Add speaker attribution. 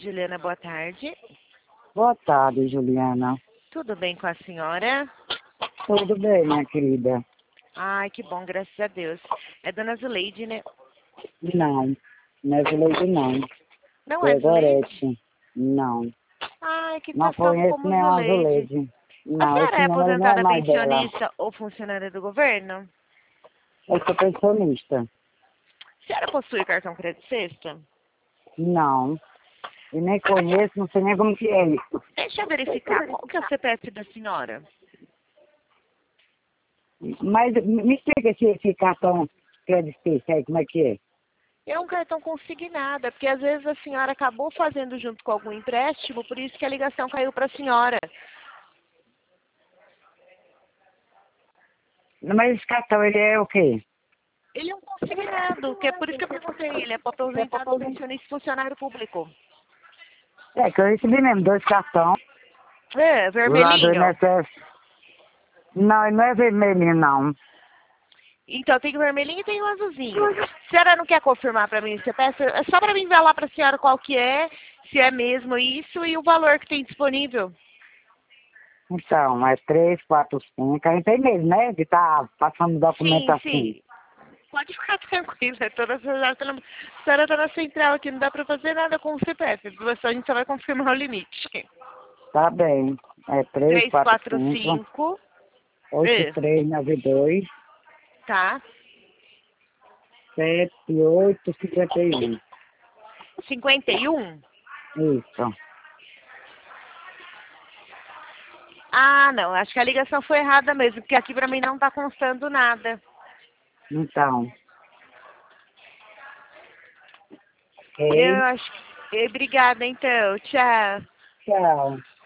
Speaker 1: Juliana, boa tarde.
Speaker 2: Boa tarde, Juliana.
Speaker 1: Tudo bem com a senhora?
Speaker 2: Tudo bem, minha querida?
Speaker 1: Ai, que bom, graças a Deus. É Dona Zuleide, né?
Speaker 2: Não, não é Zuleide, não.
Speaker 1: Não
Speaker 2: É
Speaker 1: é Zuleide?
Speaker 2: Gorete. Não.
Speaker 1: Ai, que
Speaker 2: Não
Speaker 1: passou
Speaker 2: conheço
Speaker 1: como
Speaker 2: nenhuma
Speaker 1: Zuleide.
Speaker 2: Zuleide.
Speaker 1: A
Speaker 2: Não,
Speaker 1: senhora
Speaker 2: esse
Speaker 1: é
Speaker 2: número não é
Speaker 1: aposentada
Speaker 2: mais dela.
Speaker 1: pensionista ou funcionária do governo?
Speaker 2: Eu sou pensionista.
Speaker 1: A senhora possui cartão crédito sexta?
Speaker 2: Não. E nem conheço, não sei nem como que é isso.
Speaker 1: Deixa eu verificar qual que é o CPF da senhora.
Speaker 2: Mas me explica esse cartão crédito aí, como é que é?
Speaker 1: É um cartão consignado, é porque às vezes a senhora acabou fazendo junto com algum empréstimo, por isso que a ligação caiu para a senhora.
Speaker 2: Mas esse cartão, ele é o quê?
Speaker 1: Ele é um consignado, que é por isso que eu perguntei, ele é para aposentado, pensionista e funcionário público.
Speaker 2: É que eu recebi mesmo 2 cartões
Speaker 1: É,
Speaker 2: lá do
Speaker 1: vermelhinho.
Speaker 2: INSS. Não, ele não é vermelhinho, não.
Speaker 1: Então tem o vermelhinho e tem o azulzinho. A senhora não quer confirmar para mim? Você peça, é só para mim ver lá para a senhora qual que é, se é mesmo isso e o valor que tem disponível.
Speaker 2: Então, é 3, 4, 5. A gente tem mesmo, né? De estar passando documento
Speaker 1: Sim,
Speaker 2: assim.
Speaker 1: sim. Pode ficar tranquila, a senhora está na central aqui, não dá para fazer nada com o CPF, a gente só vai confirmar o limite.
Speaker 2: Tá bem. É 3, 4, 5,
Speaker 1: 345,
Speaker 2: 8, 3, 9, 2,
Speaker 1: tá?
Speaker 2: 7, 8, 51.
Speaker 1: 51?
Speaker 2: Isso.
Speaker 1: Ah, não, acho que a ligação foi errada mesmo, porque aqui para mim não está constando nada.
Speaker 2: Então,
Speaker 1: Eu
Speaker 2: ok.
Speaker 1: acho que... Obrigada, então. Tchau.
Speaker 2: Tchau.